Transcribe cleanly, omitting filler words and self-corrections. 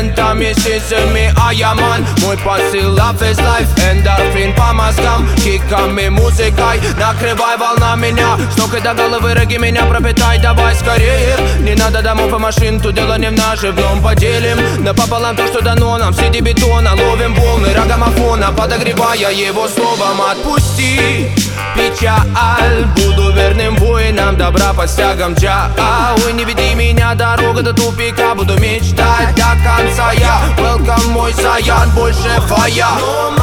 лентами, сисями, а я ман. Мой посыл love is life, эндорфин по мозгам, киками, музыкой. Накрывай волна меня, с ног и до головы роги меня пропитай. Давай скорее, не надо домов и машин, тут дело не в наживном. Поделим напополам то, что дано нам, среди бетона ловим волны рогомофона, подогревая его словом. Отпусти печаль, буду верным воинам добра под стягом джа. Ой, не веди меня, дорога до тупика, буду мечтать до конца я. Welcome, мой Саян, больше фая.